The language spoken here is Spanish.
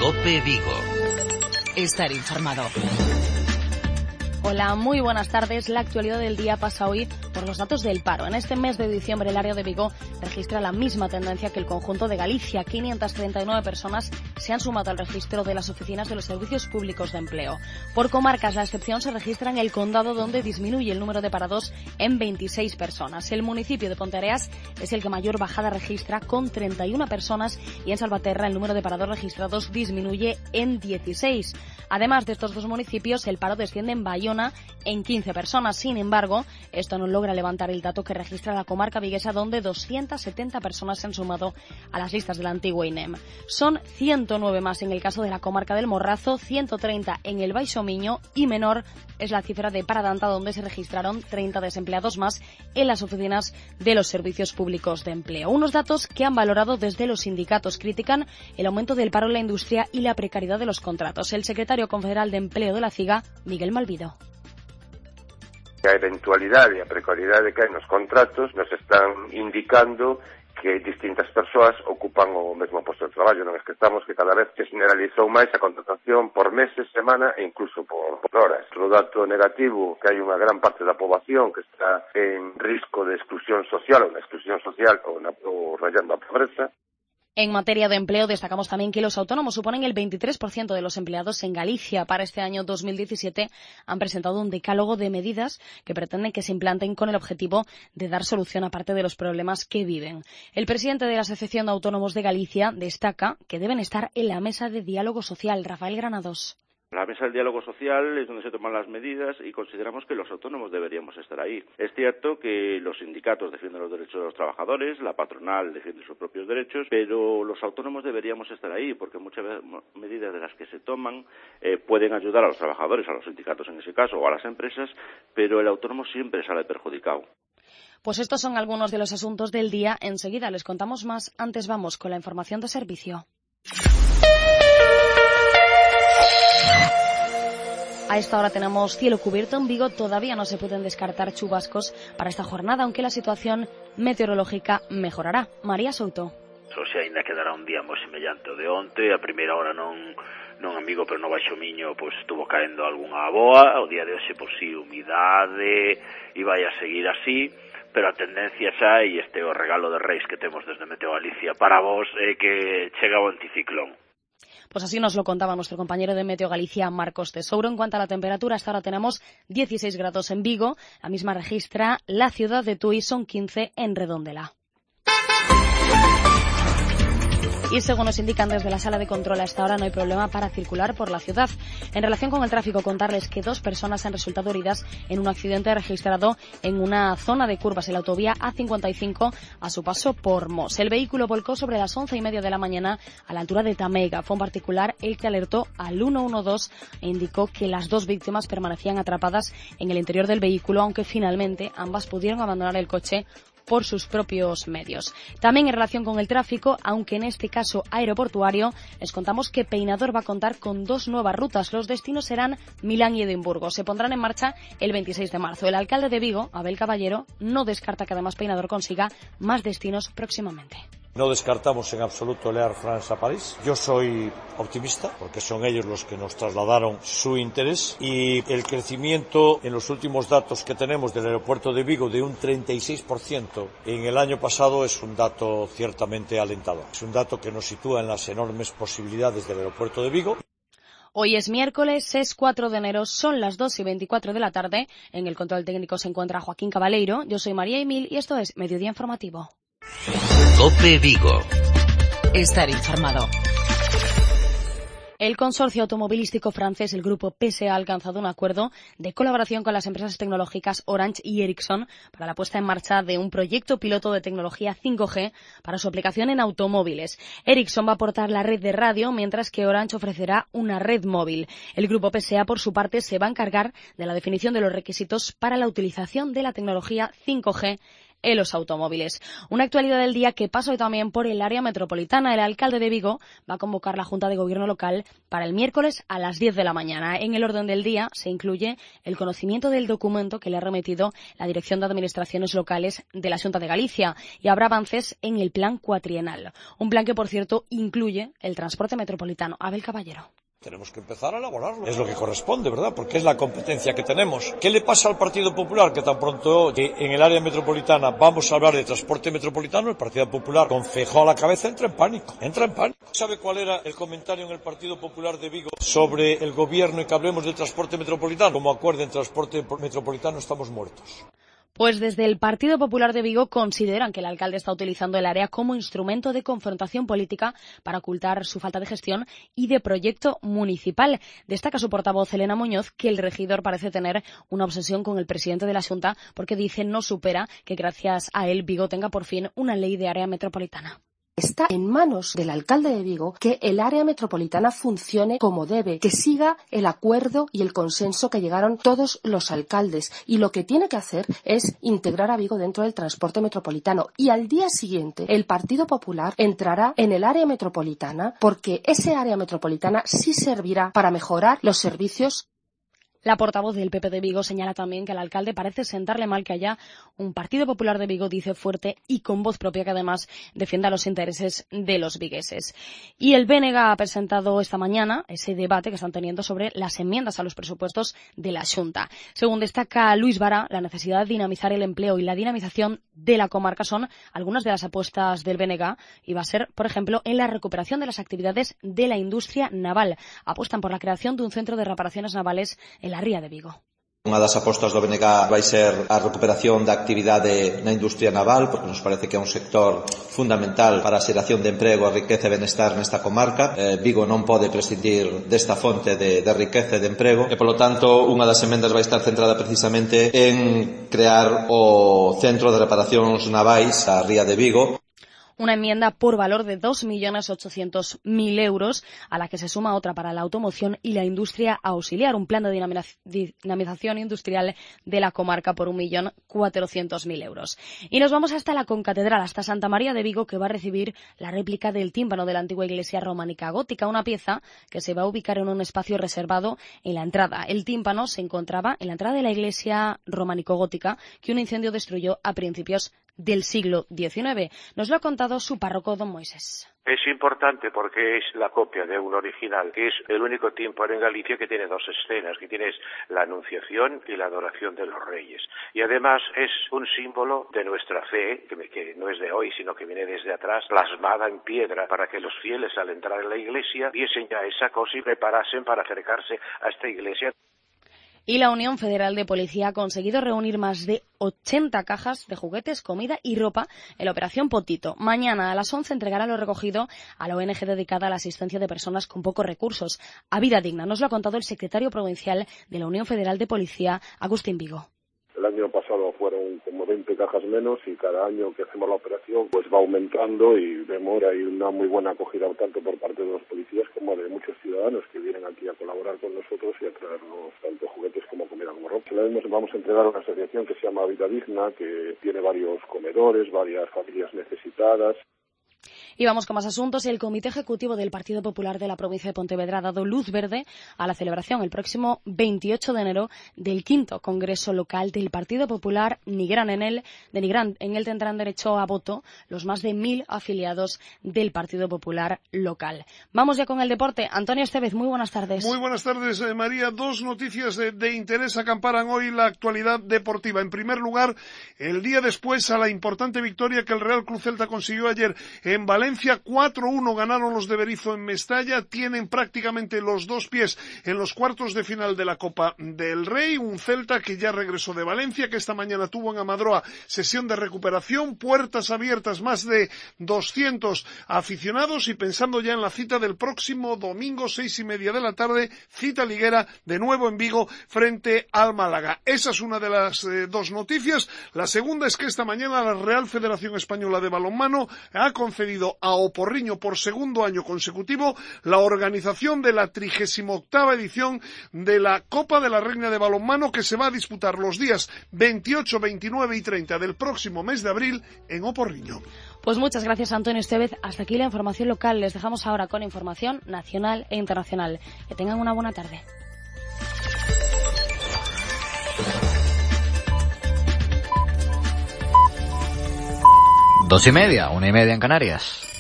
COPE Vigo. Estar informado. Hola, muy buenas tardes. La actualidad del día pasa hoy por los datos del paro. En este mes de diciembre el área de Vigo registra la misma tendencia que el conjunto de Galicia. 539 personas se han sumado al registro de las oficinas de los servicios públicos de empleo. Por comarcas, la excepción se registra en el condado, donde disminuye el número de parados en 26 personas. El municipio de Ponteareas es el que mayor bajada registra, con 31 personas, y en Salvaterra el número de parados registrados disminuye en 16. Además de estos dos municipios, el paro desciende en Bayona en 15 personas. Sin embargo, esto no logra levantar el dato que registra la comarca viguesa, donde 270 personas se han sumado a las listas del antiguo INEM. Son 109 más en el caso de la comarca del Morrazo, 130 en el Baixo Miño, y menor es la cifra de Paradanta, donde se registraron 30 desempleados más en las oficinas de los servicios públicos de empleo. Unos datos que han valorado desde los sindicatos. Critican el aumento del paro en la industria y la precariedad de los contratos. El secretario confederal de Empleo de la CIGA, Miguel Malvido. A eventualidade e a precariedade que hai nos contratos nos están indicando que distintas persoas ocupan o mesmo posto de traballo. Non esquezamos que cada vez se generalizou máis a contratación por meses, semana e incluso por horas. O dato negativo, que hai unha gran parte da poboación que está en risco de exclusión social ou rayando a pobreza. En materia de empleo, destacamos también que los autónomos suponen el 23% de los empleados en Galicia. Para este año 2017 han presentado un decálogo de medidas que pretenden que se implanten con el objetivo de dar solución a parte de los problemas que viven. El presidente de la Asociación de Autónomos de Galicia destaca que deben estar en la mesa de diálogo social. Rafael Granados. La mesa del diálogo social es donde se toman las medidas y consideramos que los autónomos deberíamos estar ahí. Es cierto que los sindicatos defienden los derechos de los trabajadores, la patronal defiende sus propios derechos, pero los autónomos deberíamos estar ahí porque muchas medidas de las que se toman pueden ayudar a los trabajadores, a los sindicatos en ese caso, o a las empresas, pero el autónomo siempre sale perjudicado. Pues estos son algunos de los asuntos del día. Enseguida les contamos más. Antes vamos con la información de servicio. A esta hora tenemos cielo cubierto en Vigo. Todavía no se pueden descartar chubascos para esta jornada, aunque la situación meteorológica mejorará. María Souto. Hoxe aínda quedará un día moi semellante ao de onte. A primeira hora non amigo, pero no Baixo Miño pois estuvo caendo algunha aboa. O día de hoxe por si humidade e vai a seguir así, pero a tendencia xa, e este é o regalo de Reis que temos desde Meteo Galicia para vos, é que chega o anticiclón. Pues así nos lo contaba nuestro compañero de Meteo Galicia, Marcos Tesouro. En cuanto a la temperatura, hasta ahora tenemos 16 grados en Vigo, la misma registra la ciudad de Tui, son 15 en Redondela. Y según nos indican desde la sala de control, a esta hora no hay problema para circular por la ciudad. En relación con el tráfico, contarles que 2 personas han resultado heridas en un accidente registrado en una zona de curvas en la autovía A55 a su paso por Mos. El vehículo volcó sobre las 11:30 de la mañana a la altura de Tameiga. Fue un particular el que alertó al 112 e indicó que las 2 víctimas permanecían atrapadas en el interior del vehículo, aunque finalmente ambas pudieron abandonar el coche por sus propios medios. También en relación con el tráfico, aunque en este caso aeroportuario, les contamos que Peinador va a contar con 2 nuevas rutas. Los destinos serán Milán y Edimburgo. Se pondrán en marcha el 26 de marzo. El alcalde de Vigo, Abel Caballero, no descarta que además Peinador consiga más destinos próximamente. No descartamos en absoluto el Air France a París. Yo soy optimista porque son ellos los que nos trasladaron su interés, y el crecimiento en los últimos datos que tenemos del aeropuerto de Vigo de un 36% en el año pasado es un dato ciertamente alentador. Es un dato que nos sitúa en las enormes posibilidades del aeropuerto de Vigo. Hoy es miércoles, es 4 de enero, son las 2:24 de la tarde. En el control técnico se encuentra Joaquín Cabaleiro. Yo soy María Emil y esto es Mediodía Informativo. COPE Vigo. Estar informado. El consorcio automovilístico francés, el grupo PSA, ha alcanzado un acuerdo de colaboración con las empresas tecnológicas Orange y Ericsson para la puesta en marcha de un proyecto piloto de tecnología 5G para su aplicación en automóviles. Ericsson va a aportar la red de radio, mientras que Orange ofrecerá una red móvil. El grupo PSA, por su parte, se va a encargar de la definición de los requisitos para la utilización de la tecnología 5G en los automóviles. Una actualidad del día que pasa hoy también por el área metropolitana. El alcalde de Vigo va a convocar la Junta de Gobierno local para el miércoles a las 10 de la mañana. En el orden del día se incluye el conocimiento del documento que le ha remitido la Dirección de Administraciones Locales de la Xunta de Galicia y habrá avances en el plan cuatrienal. Un plan que, por cierto, incluye el transporte metropolitano. Abel Caballero. Tenemos que empezar a elaborarlo. Es lo que corresponde, ¿verdad? Porque es la competencia que tenemos. ¿Qué le pasa al Partido Popular? Que tan pronto que en el área metropolitana vamos a hablar de transporte metropolitano, el Partido Popular, con Feijóo a la cabeza, entra en pánico. ¿Sabe cuál era el comentario en el Partido Popular de Vigo sobre el gobierno y que hablemos del transporte metropolitano? Como acuerden transporte metropolitano, estamos muertos. Pues desde el Partido Popular de Vigo consideran que el alcalde está utilizando el área como instrumento de confrontación política para ocultar su falta de gestión y de proyecto municipal. Destaca su portavoz, Elena Muñoz, que el regidor parece tener una obsesión con el presidente de la Xunta porque dice no supera que gracias a él Vigo tenga por fin una ley de área metropolitana. Está en manos del alcalde de Vigo que el área metropolitana funcione como debe, que siga el acuerdo y el consenso que llegaron todos los alcaldes. Y lo que tiene que hacer es integrar a Vigo dentro del transporte metropolitano. Y al día siguiente el Partido Popular entrará en el área metropolitana porque ese área metropolitana sí servirá para mejorar los servicios. La portavoz del PP de Vigo señala también que al alcalde parece sentarle mal que haya un Partido Popular de Vigo, dice, fuerte y con voz propia, que además defienda los intereses de los vigueses. Y el BNG ha presentado esta mañana ese debate que están teniendo sobre las enmiendas a los presupuestos de la Xunta. Según destaca Luis Vara, la necesidad de dinamizar el empleo y la dinamización de la comarca son algunas de las apuestas del BNG y va a ser, por ejemplo, en la recuperación de las actividades de la industria naval. Apuestan por la creación de un centro de reparaciones navales en la Ría de Vigo. Unha das apostas do BNG vai ser a recuperación da actividade na industria naval, porque nos parece que é un sector fundamental para a xeración de emprego, riqueza e benestar nesta comarca. Vigo non pode prescindir desta fonte de riqueza e de emprego, e, polo tanto, unha das emendas vai estar centrada precisamente en crear o Centro de Reparacións Navais a Ría de Vigo. Una enmienda por valor de 2.800.000 euros, a la que se suma otra para la automoción y la industria auxiliar, un plan de dinamización industrial de la comarca por 1.400.000 euros. Y nos vamos hasta la concatedral, hasta Santa María de Vigo, que va a recibir la réplica del tímpano de la antigua iglesia románica gótica, una pieza que se va a ubicar en un espacio reservado en la entrada. El tímpano se encontraba en la entrada de la iglesia románico-gótica que un incendio destruyó a principios del siglo XIX. Nos lo ha contado su párroco, don Moisés. Es importante porque es la copia de un original, que es el único tímpano en Galicia que tiene dos escenas, que tienes la Anunciación y la Adoración de los Reyes. Y además es un símbolo de nuestra fe, que no es de hoy, sino que viene desde atrás, plasmada en piedra, para que los fieles al entrar en la iglesia viesen ya esa cosa y preparasen para acercarse a esta iglesia. Y la Unión Federal de Policía ha conseguido reunir más de 80 cajas de juguetes, comida y ropa en la Operación Potito. Mañana a las 11 entregará lo recogido a la ONG dedicada a la asistencia de personas con pocos recursos, a Vida Digna. Nos lo ha contado el secretario provincial de la Unión Federal de Policía, Agustín Vigo. El año pasado fueron como 20 cajas menos y cada año que hacemos la operación pues va aumentando y vemos que hay una muy buena acogida tanto por parte de los policías como de muchos ciudadanos que vienen aquí a colaborar con nosotros y a traernos tanto juguetes como comida como ropa. Vamos a entregar una asociación que se llama Vida Digna, que tiene varios comedores, varias familias necesitadas. Y vamos con más asuntos. El Comité Ejecutivo del Partido Popular de la provincia de Pontevedra ha dado luz verde a la celebración el próximo 28 de enero del 5º Congreso Local del Partido Popular Nigrán. En él tendrán derecho a voto los más de 1.000 afiliados del Partido Popular local. Vamos ya con el deporte. Antonio Estevez, muy buenas tardes. Muy buenas tardes, María. Dos noticias de interés acamparan hoy la actualidad deportiva. En primer lugar, el día después a la importante victoria que el Real Club Celta consiguió ayer en Valencia, 4-1 ganaron los de Berizo en Mestalla, tienen prácticamente los dos pies en los cuartos de final de la Copa del Rey, un Celta que ya regresó de Valencia, que esta mañana tuvo en Amadroa sesión de recuperación, puertas abiertas, más de 200 aficionados y pensando ya en la cita del próximo domingo, 6:30 de la tarde, cita liguera de nuevo en Vigo frente al Málaga. Esa es una de las dos noticias. La segunda es que esta mañana la Real Federación Española de Balonmano ha concedido concedido a Oporriño por segundo año consecutivo la organización de la 38ª edición de la Copa de la Reina de Balonmano, que se va a disputar los días 28, 29 y 30 del próximo mes de abril en Oporriño. Pues muchas gracias, Antonio Estevez. Hasta aquí la información local. Les dejamos ahora con información nacional e internacional. Que tengan una buena tarde. Dos y media, 1:30 en Canarias.